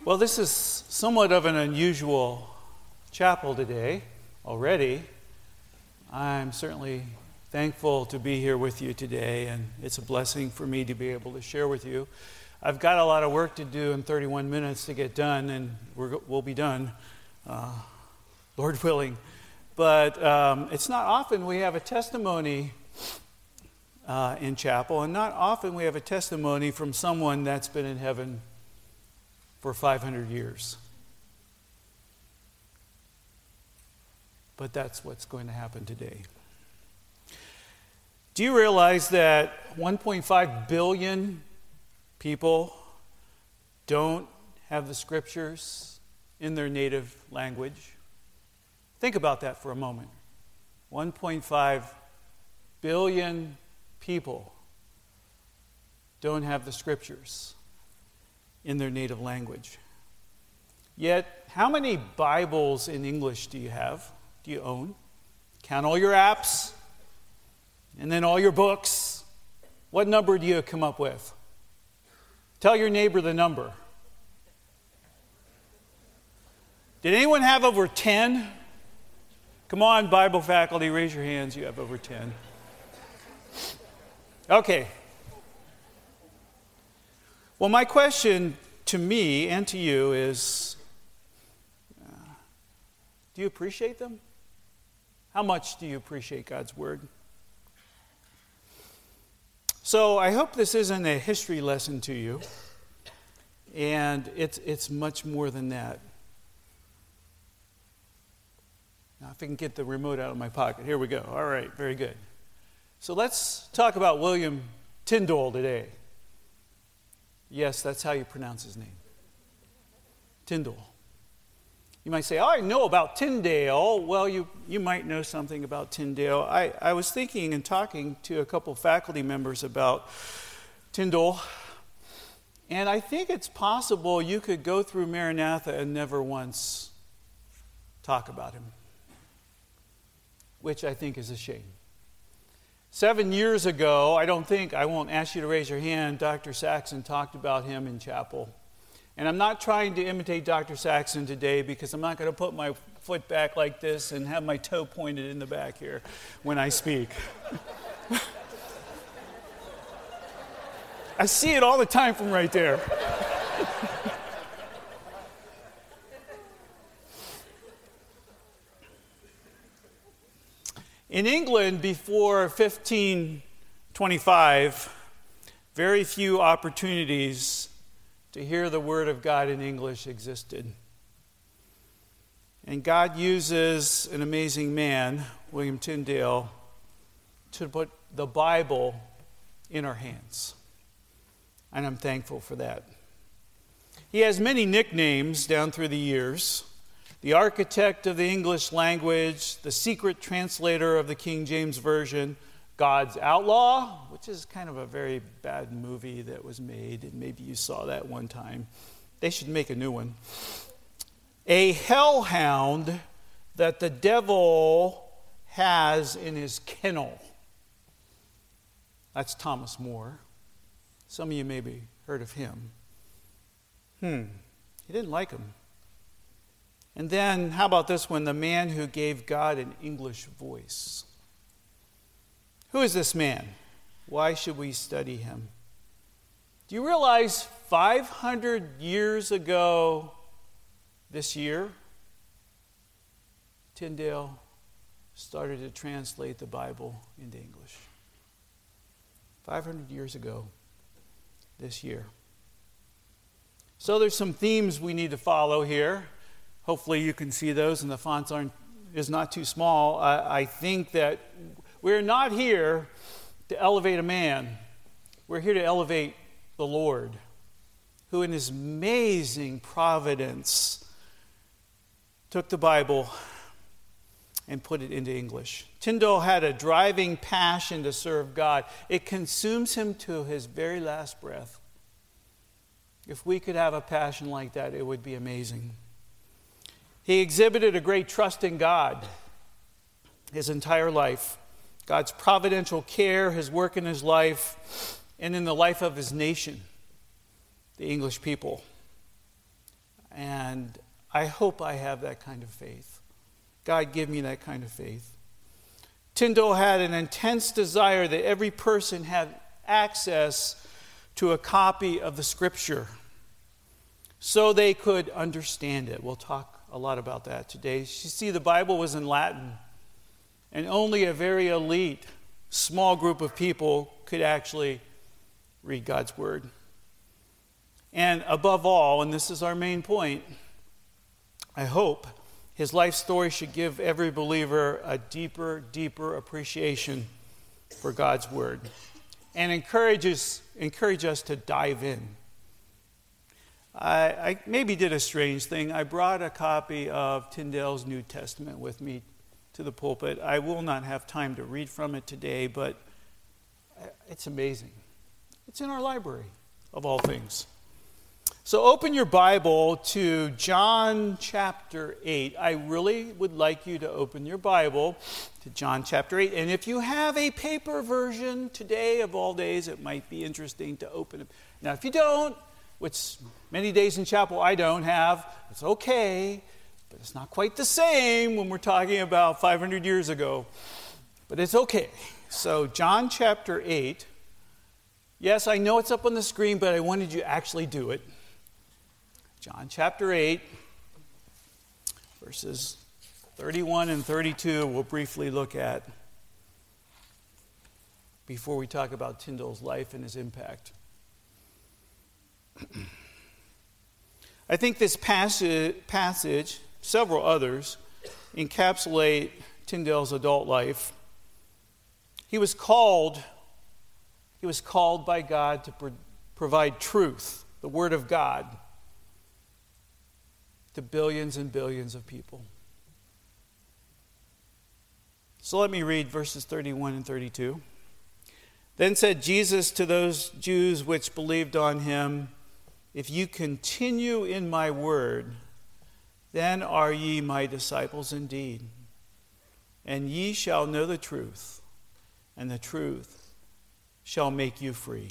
Well, this is somewhat of an unusual chapel today already. I'm certainly thankful to be here with you today, and it's a blessing for me to be able to share with you. I've got a lot of work to do in 31 minutes to get done, and we'll be done, Lord willing. But it's not often we have a testimony in chapel, and not often we have a testimony from someone that's been in heaven for 500 years. But that's what's going to happen today. Do you realize that 1.5 billion people don't have the scriptures in their native language? Think about that for a moment. 1.5 billion people don't have the scriptures in their native language. Yet, how many Bibles in English do you have? Do you own? Count all your apps, and then all your books. What number do you come up with? Tell your neighbor the number. Did anyone have over 10? Come on, Bible faculty, raise your hands. You have over 10. Okay. Well, my question to me and to you is, do you appreciate them? How much do you appreciate God's Word? So I hope this isn't a history lesson to you, and it's much more than that. Now, if I can get the remote out of my pocket. Here we go. All right, very good. So let's talk about William Tyndale today. Yes, that's how you pronounce his name. Tyndale. You might say, oh, I know about Tyndale. Well, you might know something about Tyndale. I was thinking and talking to a couple faculty members about Tyndale, and I think it's possible you could go through Maranatha and never once talk about him, which I think is a shame. 7 years ago, I won't ask you to raise your hand, Dr. Saxon talked about him in chapel. And I'm not trying to imitate Dr. Saxon today because I'm not going to put my foot back like this and have my toe pointed in the back here when I speak. I see it all the time from right there. In England, before 1525, very few opportunities to hear the Word of God in English existed. And God uses an amazing man, William Tyndale, to put the Bible in our hands. And I'm thankful for that. He has many nicknames down through the years. The architect of the English language, the secret translator of the King James Version, God's Outlaw, which is kind of a very bad movie that was made, and maybe you saw that one time. They should make a new one. A hellhound that the devil has in his kennel. That's Thomas More. Some of you maybe heard of him. He didn't like him. And then, how about this one? The man who gave God an English voice. Who is this man? Why should we study him? Do you realize 500 years ago this year, Tyndale started to translate the Bible into English? 500 years ago this year. So there's some themes we need to follow here. Hopefully you can see those, and the fonts is not too small. I think that we're not here to elevate a man. We're here to elevate the Lord, who in his amazing providence took the Bible and put it into English. Tyndale had a driving passion to serve God. It consumes him to his very last breath. If we could have a passion like that, it would be amazing. He exhibited a great trust in God his entire life. God's providential care, his work in his life, and in the life of his nation, the English people. And I hope I have that kind of faith. God, give me that kind of faith. Tyndale had an intense desire that every person have access to a copy of the Scripture so they could understand it. We'll talk a lot about that today. You see, the Bible was in Latin, and only a very elite, small group of people could actually read God's Word. And above all, and this is our main point, I hope his life story should give every believer a deeper appreciation for God's Word and encourage us to dive in. I maybe did a strange thing. I brought a copy of Tyndale's New Testament with me to the pulpit. I will not have time to read from it today, but it's amazing. It's in our library, of all things. So open your Bible to John chapter 8. I really would like you to open your Bible to John chapter 8. And if you have a paper version today of all days, it might be interesting to open it. Now, if you don't, which many days in chapel I don't have, it's okay, but it's not quite the same when we're talking about 500 years ago. But it's okay. So John chapter 8. Yes, I know it's up on the screen, but I wanted you to actually do it. John chapter 8, verses 31 and 32, we'll briefly look at before we talk about Tyndale's life and his impact. I think this passage, several others, encapsulate Tyndale's adult life. He was called by God to provide truth, the Word of God, to billions and billions of people. So let me read verses 31 and 32. Then said Jesus to those Jews which believed on him, if you continue in my word, then are ye my disciples indeed. And ye shall know the truth, and the truth shall make you free.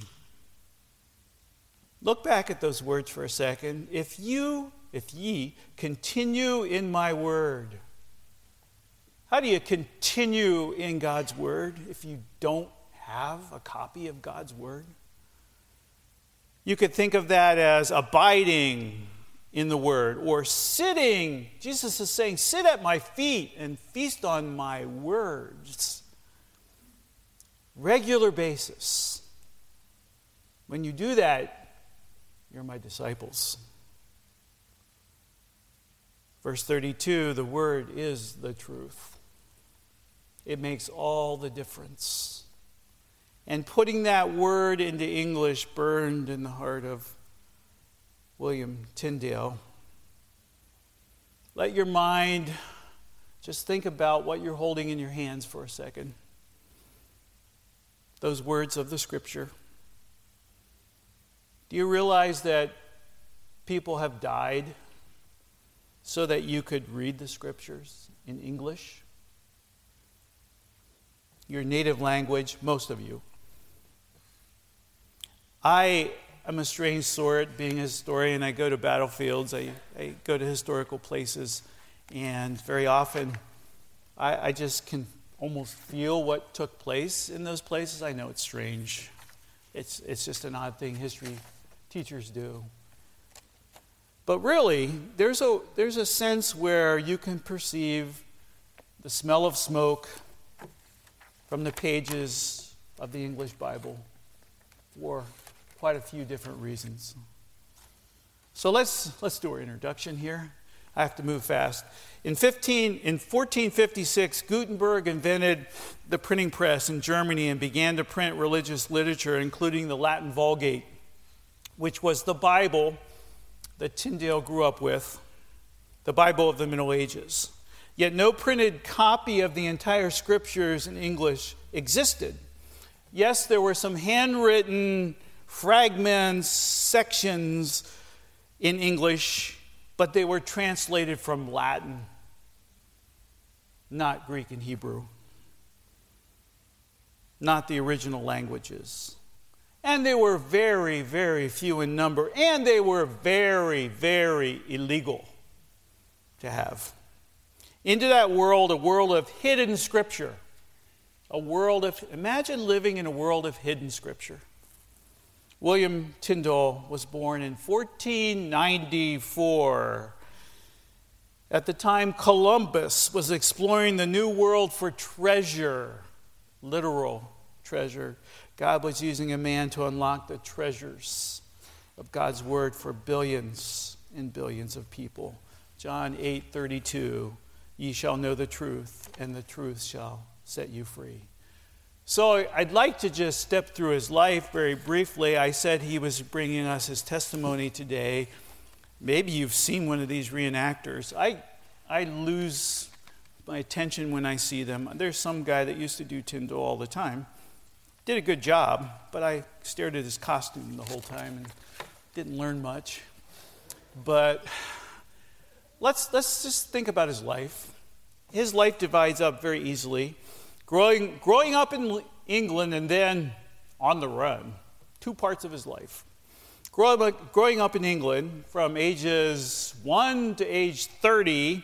Look back at those words for a second. If ye continue in my word. How do you continue in God's word if you don't have a copy of God's word? You could think of that as abiding in the word or sitting. Jesus is saying, sit at my feet and feast on my words. Regular basis. When you do that, you're my disciples. Verse 32, the word is the truth. It makes all the difference. And putting that word into English burned in the heart of William Tyndale. Let your mind just think about what you're holding in your hands for a second. Those words of the Scripture. Do you realize that people have died so that you could read the Scriptures in English? Your native language, most of you. I am a strange sort, being a historian. I go to battlefields, I go to historical places, and very often I just can almost feel what took place in those places. I know it's strange. It's just an odd thing history teachers do. But really, there's a sense where you can perceive the smell of smoke from the pages of the English Bible for quite a few different reasons. So let's do our introduction here. I have to move fast. In 1456, Gutenberg invented the printing press in Germany and began to print religious literature, including the Latin Vulgate, which was the Bible that Tyndale grew up with, the Bible of the Middle Ages. Yet no printed copy of the entire Scriptures in English existed. Yes, there were some handwritten fragments, sections in English, but they were translated from Latin, not Greek and Hebrew, not the original languages. And they were very, very few in number, and they were very, very illegal. to have. Into that world, a world of hidden Scripture. Imagine living in a world of hidden Scripture. William Tyndale was born in 1494. At the time, Columbus was exploring the New World for treasure, literal treasure. God was using a man to unlock the treasures of God's Word for billions and billions of people. John 8:32, ye shall know the truth, and the truth shall set you free. So I'd like to just step through his life very briefly. I said he was bringing us his testimony today. Maybe you've seen one of these reenactors. I lose my attention when I see them. There's some guy that used to do Tyndale all the time. Did a good job, but I stared at his costume the whole time and didn't learn much. But let's just think about his life. His life divides up very easily. Growing up in England and then on the run. Two parts of his life. Growing up in England from ages 1 to age 30,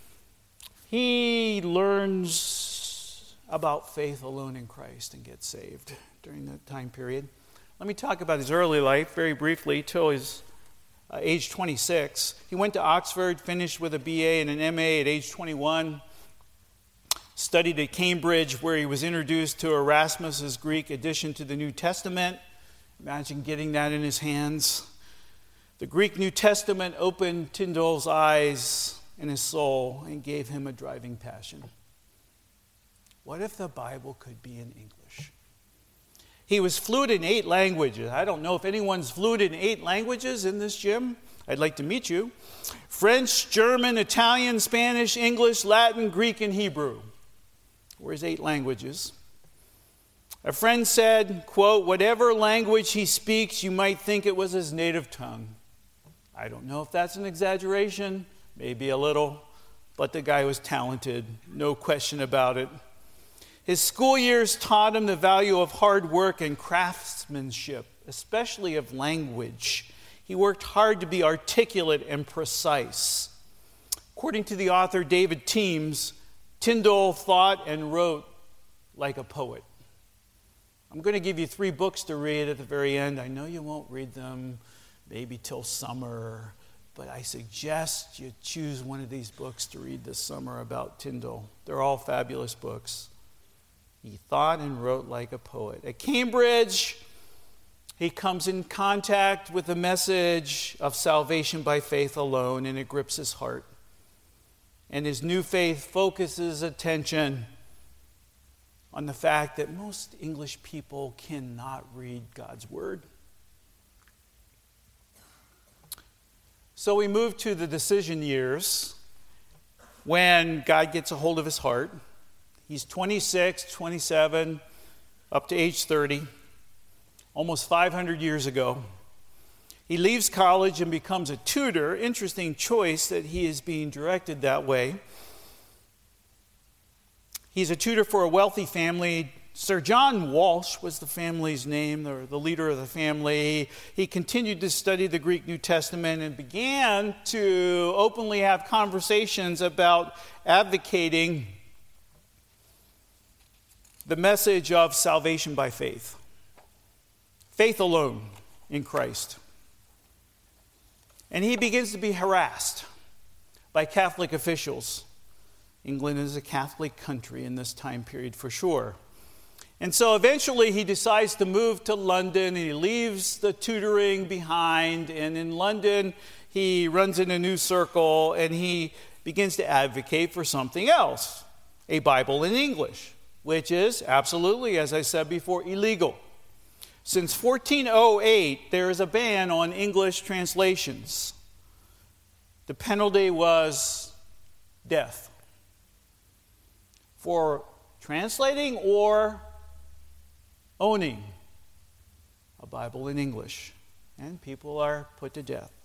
he learns about faith alone in Christ and gets saved during that time period. Let me talk about his early life very briefly till his age 26. He went to Oxford, finished with a BA and an MA at age 21. Studied at Cambridge, where he was introduced to Erasmus's Greek addition to the New Testament. Imagine getting that in his hands. The Greek New Testament opened Tyndale's eyes and his soul and gave him a driving passion. What if the Bible could be in English? He was fluent in 8 languages. I don't know if anyone's fluent in 8 languages in this gym. I'd like to meet you. French, German, Italian, Spanish, English, Latin, Greek, and Hebrew. Where's 8 languages? A friend said, quote, whatever language he speaks, you might think it was his native tongue. I don't know if that's an exaggeration, maybe a little, but the guy was talented, no question about it. His school years taught him the value of hard work and craftsmanship, especially of language. He worked hard to be articulate and precise. According to the author David Teems, Tyndale thought and wrote like a poet. I'm going to give you 3 books to read at the very end. I know you won't read them maybe till summer, but I suggest you choose one of these books to read this summer about Tyndale. They're all fabulous books. He thought and wrote like a poet. At Cambridge, he comes in contact with the message of salvation by faith alone, and it grips his heart. And his new faith focuses attention on the fact that most English people cannot read God's Word. So we move to the decision years when God gets a hold of his heart. He's 26, 27, up to age 30, almost 500 years ago. He leaves college and becomes a tutor. Interesting choice that he is being directed that way. He's a tutor for a wealthy family. Sir John Walsh was the family's name, or the leader of the family. He continued to study the Greek New Testament and began to openly have conversations about advocating the message of salvation by faith. Faith alone in Christ. And he begins to be harassed by Catholic officials. England is a Catholic country in this time period for sure. And so eventually he decides to move to London, and he leaves the tutoring behind. And in London, he runs in a new circle, and he begins to advocate for something else, a Bible in English, which is absolutely, as I said before, illegal. Since 1408, there is a ban on English translations. The penalty was death for translating or owning a Bible in English. And people are put to death.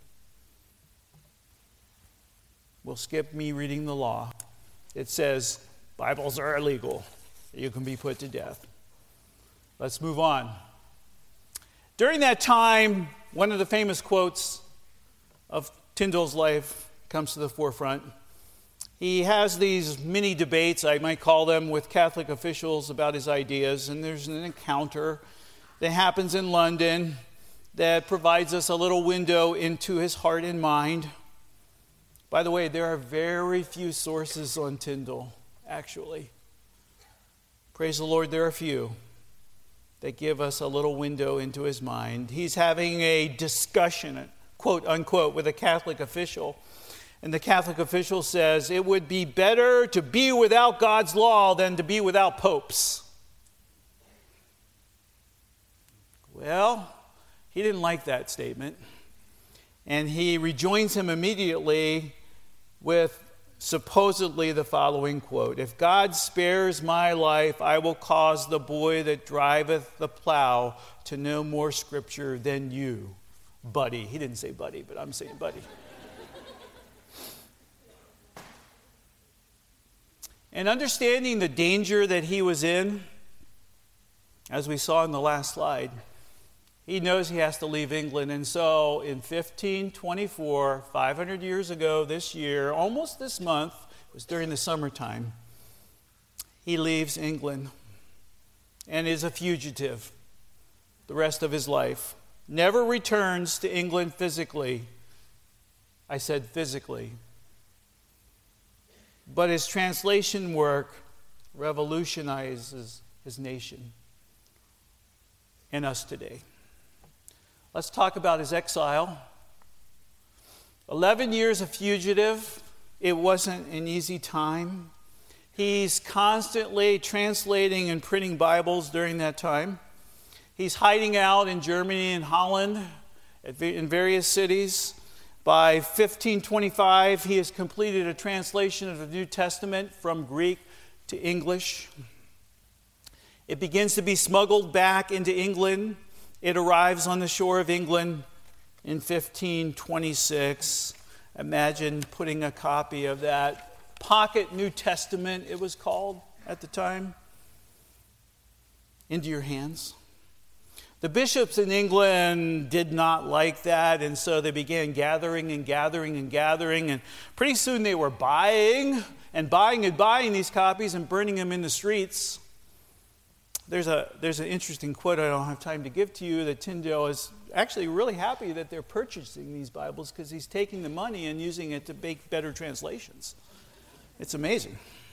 We'll skip me reading the law. It says Bibles are illegal. You can be put to death. Let's move on. During that time, one of the famous quotes of Tyndale's life comes to the forefront. He has these mini debates, I might call them, with Catholic officials about his ideas, and there's an encounter that happens in London that provides us a little window into his heart and mind. By the way, there are very few sources on Tyndale, actually. Praise the Lord, there are few that give us a little window into his mind. He's having a discussion, quote unquote, with a Catholic official. And the Catholic official says, it would be better to be without God's law than to be without popes. Well, he didn't like that statement. And he rejoins him immediately with supposedly the following quote: if God spares my life, I will cause the boy that driveth the plow to know more scripture than you, buddy. He didn't say buddy, but I'm saying buddy. And understanding the danger that he was in, as we saw in the last slide, he knows he has to leave England. And so in 1524, 500 years ago this year, almost this month, it was during the summertime, he leaves England and is a fugitive the rest of his life. Never returns to England physically. I said physically. But his translation work revolutionizes his nation and us today. Let's talk about his exile. 11 years a fugitive. It wasn't an easy time. He's constantly translating and printing Bibles during that time. He's hiding out in Germany and Holland in various cities. By 1525, he has completed a translation of the New Testament from Greek to English. It begins to be smuggled back into England. It arrives on the shore of England in 1526. Imagine putting a copy of that pocket New Testament, it was called at the time, into your hands. The bishops in England did not like that, and so they began gathering, and pretty soon they were buying these copies and burning them in the streets. There's an interesting quote I don't have time to give to you, that Tyndale is actually really happy that they're purchasing these Bibles because he's taking the money and using it to make better translations. It's amazing.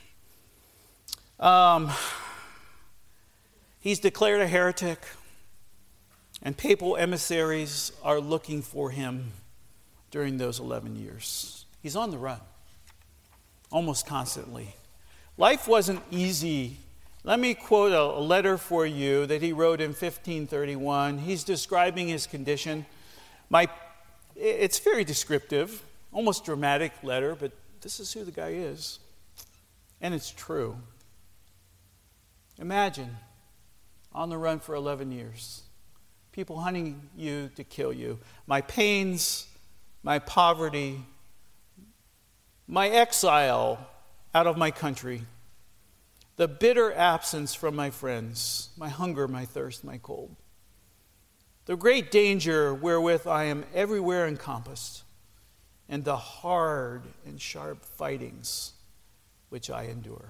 He's declared a heretic, and papal emissaries are looking for him during those 11 years. He's on the run, almost constantly. Life wasn't easy. Let me quote a letter for you that he wrote in 1531. He's describing his condition. It's very descriptive, almost dramatic letter, but this is who the guy is. And it's true. Imagine, on the run for 11 years, people hunting you to kill you. My pains, my poverty, my exile out of my country, the bitter absence from my friends, my hunger, my thirst, my cold, the great danger wherewith I am everywhere encompassed, and the hard and sharp fightings which I endure.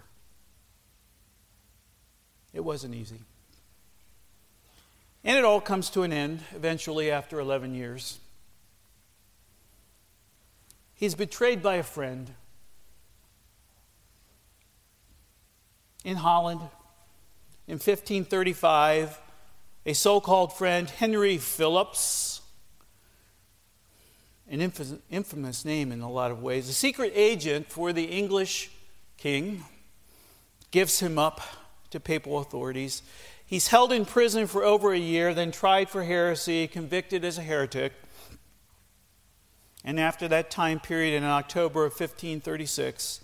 It wasn't easy. And it all comes to an end eventually after 11 years. He's betrayed by a friend. In Holland, in 1535, a so-called friend, Henry Philips, an infamous name in a lot of ways, a secret agent for the English king, gives him up to papal authorities. He's held in prison for over a year, then tried for heresy, convicted as a heretic. And after that time period, in October of 1536,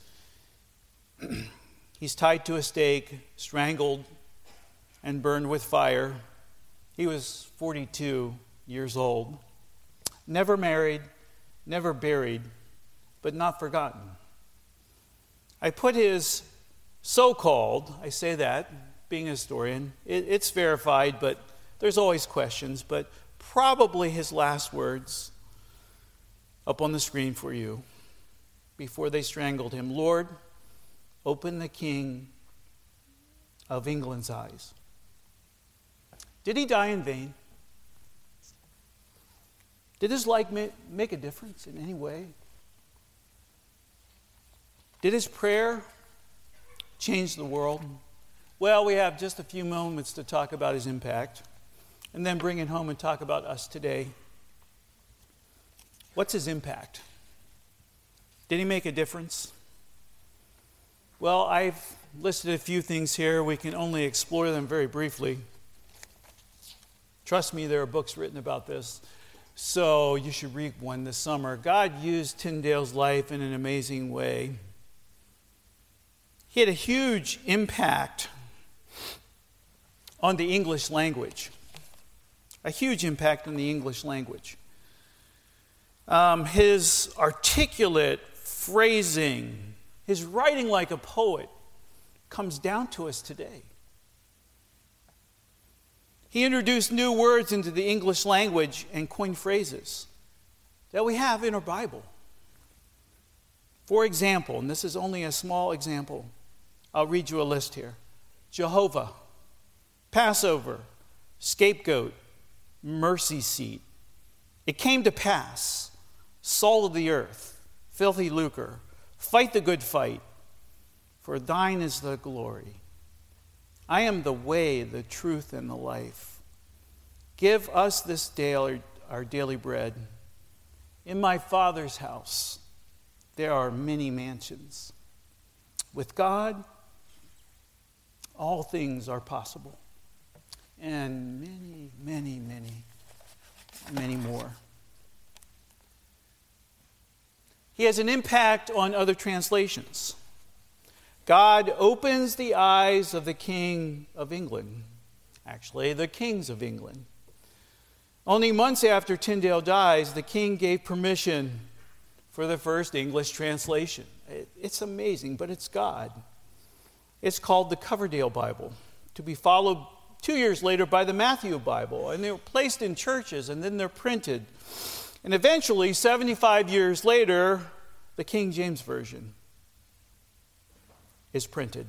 he's tied to a stake, strangled, and burned with fire. He was 42 years old. Never married, never buried, but not forgotten. I put his so-called, I say that, being a historian, it's verified, but there's always questions, but probably his last words up on the screen for you. before they strangled him, Lord, open the King of England's eyes. Did he die in vain? Did his life make a difference in any way? Did his prayer change the world? Well, we have just a few moments to talk about his impact, and then bring it home and talk about us today. What's his impact? Did he make a difference? Well, I've listed a few things here. We can only explore them very briefly. Trust me, there are books written about this, so you should read one this summer. God used Tyndale's life in an amazing way. He had a huge impact on the English language. A huge impact on the English language. His articulate phrasing, his writing like a poet, comes down to us today. He introduced new words into the English language and coined phrases that we have in our Bible. For example, and this is only a small example, I'll read you a list here. Jehovah, Passover, scapegoat, mercy seat. It came to pass, salt of the earth, filthy lucre, fight the good fight, for thine is the glory. I am the way, the truth, and the life. Give us this day our daily bread. In my Father's house there are many mansions. With God, all things are possible. And many, many, many, many more. He has an impact on other translations. God opens the eyes of the King of England. Actually, the kings of England. Only months after Tyndale dies, the king gave permission for the first English translation. It's amazing, but it's God. It's called the Coverdale Bible, to be followed 2 years later by the Matthew Bible. And they were placed in churches, and then they're printed. And eventually, 75 years later, the King James Version is printed.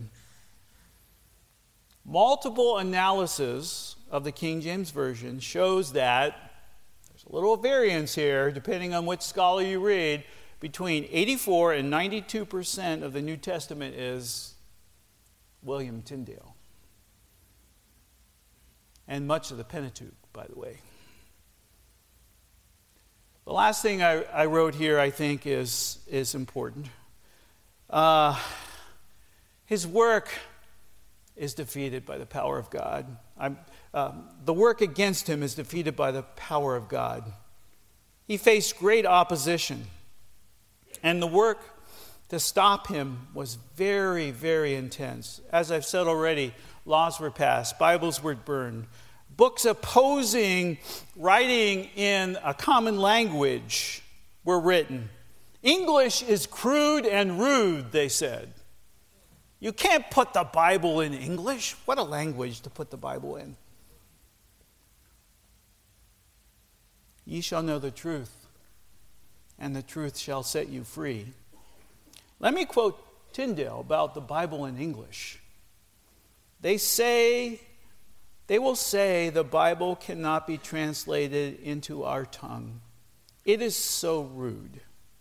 Multiple analysis of the King James Version shows that there's a little variance here, depending on which scholar you read. Between 84 and 92% of the New Testament is William Tyndale. And much of the Pentateuch, by the way. The last thing I wrote here, I think, is important. His work is defeated by the power of God. The work against him is defeated by the power of God. He faced great opposition. And the work to stop him was very, very intense. As I've said already, laws were passed, Bibles were burned, books opposing writing in a common language were written. English is crude and rude, they said. You can't put the Bible in English. What a language to put the Bible in. Ye shall know the truth, and the truth shall set you free. Let me quote Tyndale about the Bible in English. They will say the Bible cannot be translated into our tongue. It is so rude.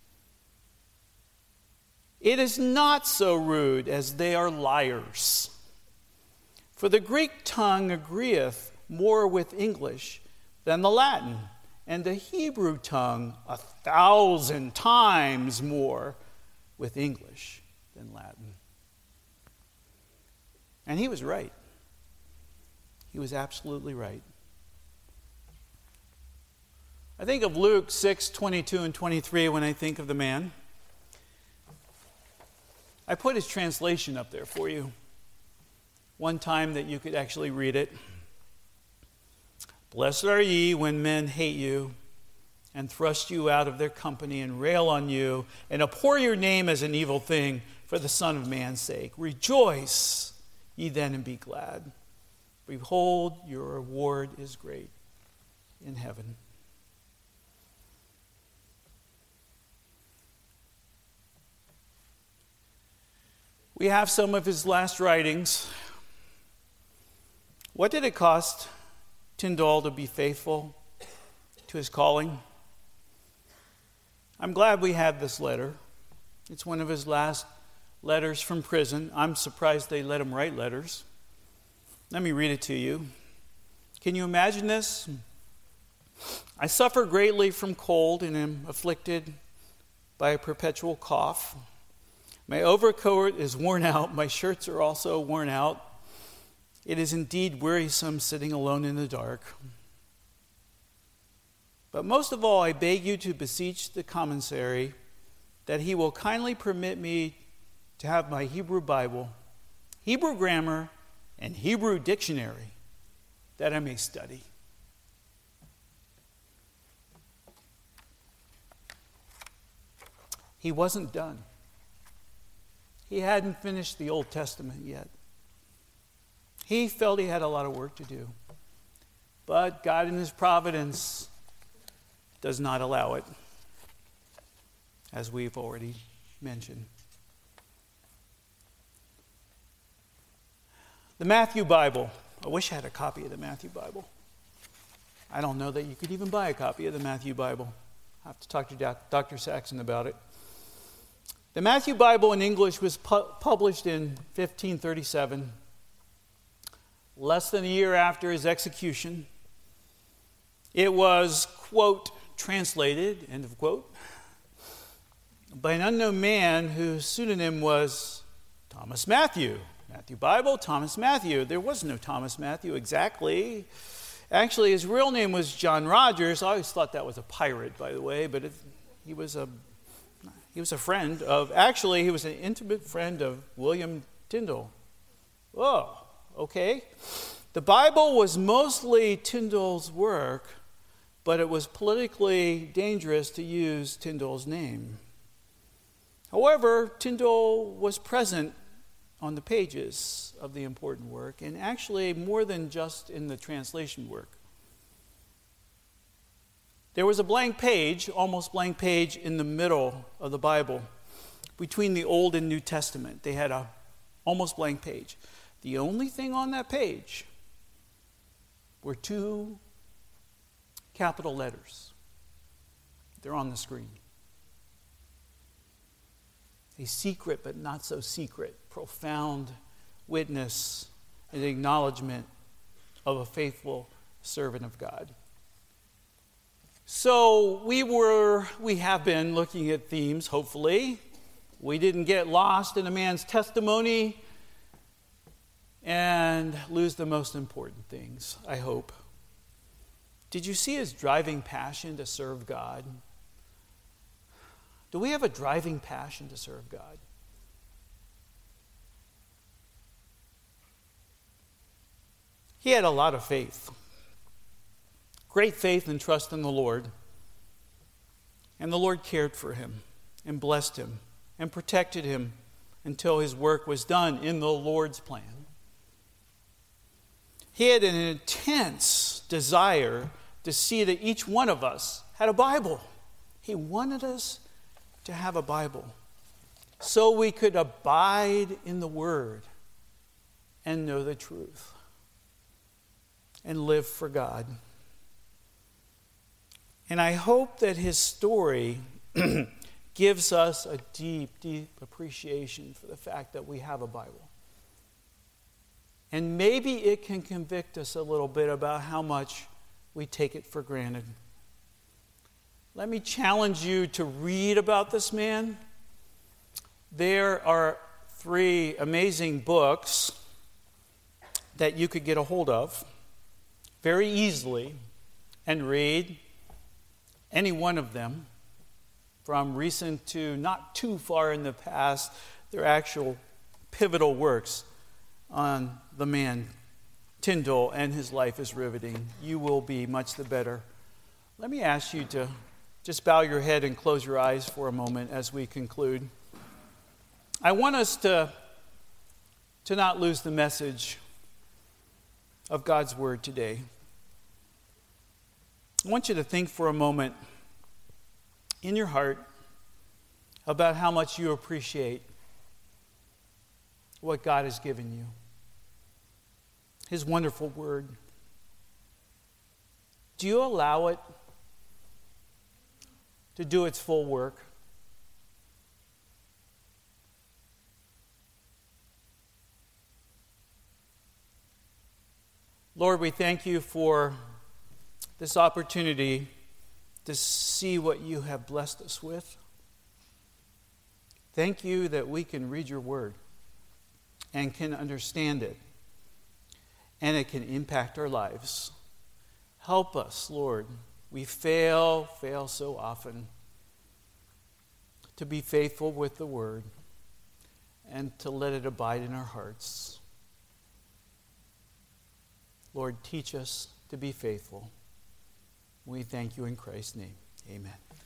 It is not so rude, as they are liars. For the Greek tongue agreeth more with English than the Latin, and the Hebrew tongue 1,000 times more with English than Latin. And he was right. He was absolutely right. I think of Luke 6:22 and 23 when I think of the man. I put his translation up there for you. One time that you could actually read it. Blessed are ye when men hate you and thrust you out of their company and rail on you and abhor your name as an evil thing for the Son of Man's sake. Rejoice ye then and be glad. Behold, your reward is great in heaven. We have some of his last writings. What did it cost Tyndale to be faithful to his calling? I'm glad we have this letter. It's one of his last letters from prison. I'm surprised they let him write letters. Let me read it to you. Can you imagine this? I suffer greatly from cold and am afflicted by a perpetual cough. My overcoat is worn out. My shirts are also worn out. It is indeed wearisome sitting alone in the dark. But most of all, I beg you to beseech the commissary that he will kindly permit me to have my Hebrew Bible, Hebrew grammar, and Hebrew dictionary, that I may study. He wasn't done. He hadn't finished the Old Testament yet. He felt he had a lot of work to do. But God in his providence does not allow it, as we've already mentioned. The Matthew Bible. I wish I had a copy of the Matthew Bible. I don't know that you could even buy a copy of the Matthew Bible. I have to talk to Dr. Saxon about it. The Matthew Bible in English was published in 1537, less than a year after his execution. It was, quote, translated, end of quote, by an unknown man whose pseudonym was Thomas Matthew. Matthew Bible, Thomas Matthew. There was no Thomas Matthew exactly. Actually, his real name was John Rogers. I always thought that was a pirate, by the way, but he was a friend of, actually, he was an intimate friend of William Tyndale. Oh, okay. The Bible was mostly Tyndale's work, but it was politically dangerous to use Tyndale's name. However, Tyndale was present on the pages of the important work, and actually more than just in the translation work. There was a blank page, almost blank page, in the middle of the Bible, between the Old and New Testament. They had a almost blank page. The only thing on that page were 2 capital letters. They're on the screen. A secret, but not so secret, profound witness and acknowledgement of a faithful servant of God. So we have been looking at themes, hopefully. We didn't get lost in a man's testimony and lose the most important things, I hope. Did you see his driving passion to serve God? Do we have a driving passion to serve God? He had a lot of faith. Great faith and trust in the Lord. And the Lord cared for him and blessed him and protected him until his work was done in the Lord's plan. He had an intense desire to see that each one of us had a Bible. He wanted us to have a Bible so we could abide in the Word and know the truth and live for God. And I hope that his story gives us a deep, deep appreciation for the fact that we have a Bible. And maybe it can convict us a little bit about how much we take it for granted. Let me challenge you to read about this man. There are 3 amazing books that you could get a hold of very easily and read any one of them from recent to not too far in the past. They're actual pivotal works on the man Tyndale, and his life is riveting. You will be much the better. Let me ask you to just bow your head and close your eyes for a moment as we conclude. I want us to not lose the message of God's Word today. I want you to think for a moment in your heart about how much you appreciate what God has given you. His wonderful word. Do you allow it to do its full work? Lord, we thank you for this opportunity to see what you have blessed us with. Thank you that we can read your word and can understand it, and it can impact our lives. Help us, Lord. We fail so often to be faithful with the word and to let it abide in our hearts. Lord, teach us to be faithful. We thank you in Christ's name. Amen.